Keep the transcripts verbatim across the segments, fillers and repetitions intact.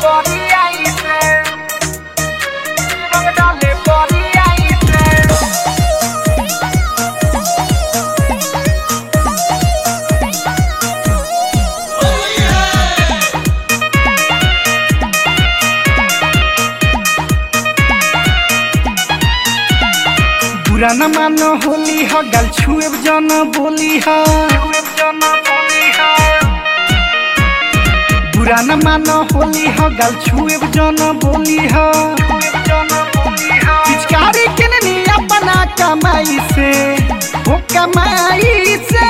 बुरा न मानो होली हा गल छुए जन बोली हा बुरा न मानो होली हा गल छुए जन बोली हा पिचकारी किननी अपना कमाई से वो कमाई से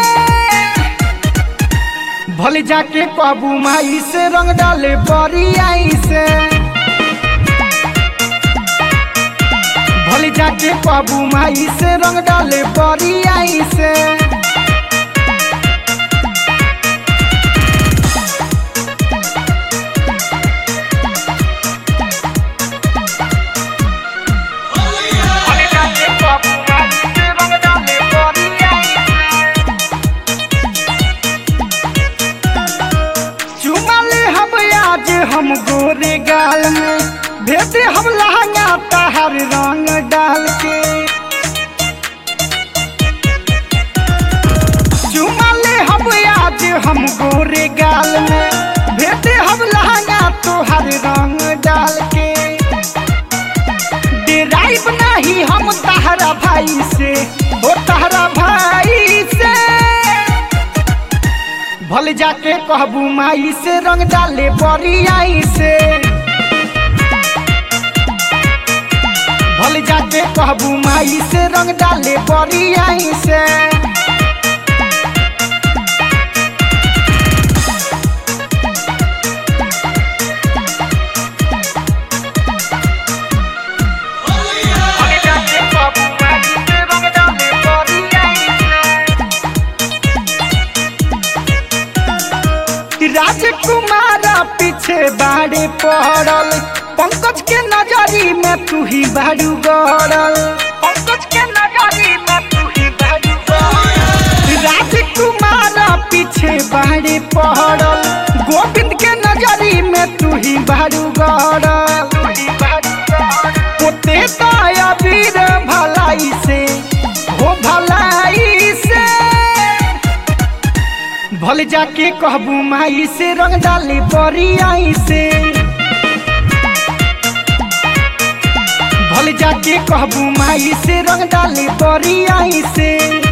भले जाके काबू माई से रंग डाले बड़ी आई से भले जाके काबू माई से रंग डाले बड़ी आई से हम गोरे गाल में भेटे हम लहंगा तहर रंग डाल के चुमा ले हम आज हम गोरे गाल में भेटे हम लहंगा तोहर रंग डाल के डेराइब नहीं हम तहरा भाई से हो तहरा भाई से भले जाके कहबू माई से रंग डाले बड़ी आई से भले जाके कहबू माई से रंग डाले बड़ी आई से राजकुमारा पीछे बाड़े पड़ल पंकज के नजरी में तू ही बाड़ू गड़ल पंकज के नजरी में तू ही बाड़ू गड़ल राजकुमारा पीछे बाड़े पड़ल गोविंद के नजरी में तू ही बाड़ू गड़ल पोते ताया वीर भलाई से हो भलाई से भले जाके कहबू माई से रंग डाले बड़ी आई से भले जाके कहबू माई से रंग डाले बड़ी आई से।